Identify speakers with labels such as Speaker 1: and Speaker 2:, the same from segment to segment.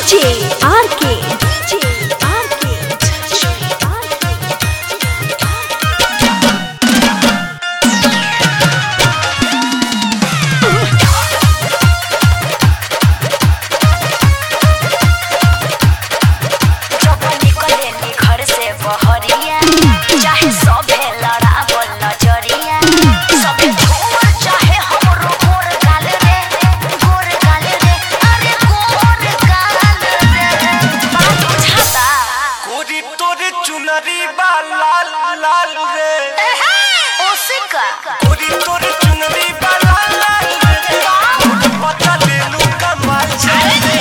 Speaker 1: चुनरी बा लाल लाल रे
Speaker 2: ओसिका
Speaker 1: पूरी तोरी चुनरी बा लाल लाल रे पता ले लू कमाल चले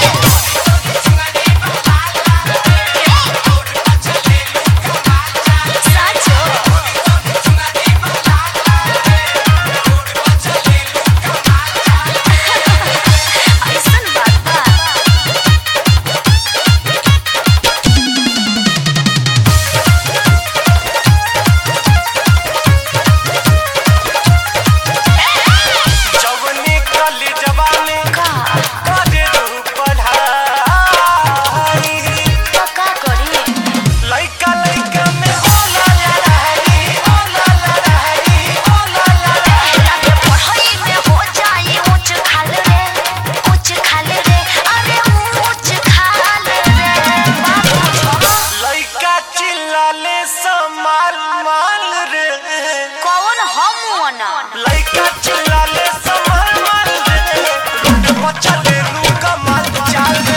Speaker 1: माल माल रे
Speaker 2: कौन हम
Speaker 1: लइका चिल्लाले संभाल माल रे बच्चा ले लू कमाल चाल रे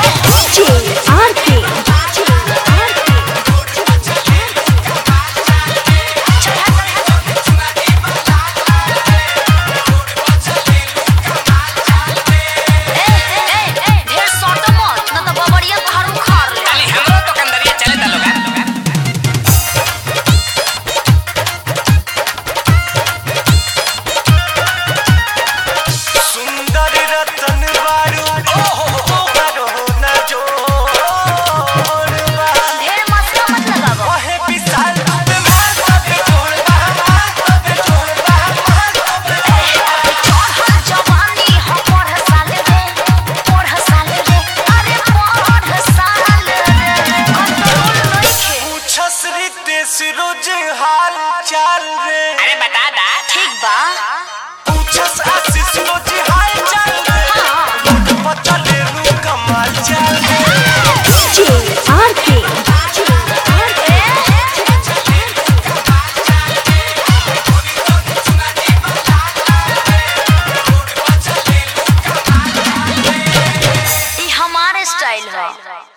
Speaker 1: रोज हाल चाल रे
Speaker 2: अरे बता दा ठीक बा
Speaker 1: पूछस आशीष रोज हाल चाल रे पता ले लू कमाल चाल रे
Speaker 2: ई हमारे स्टाइल है।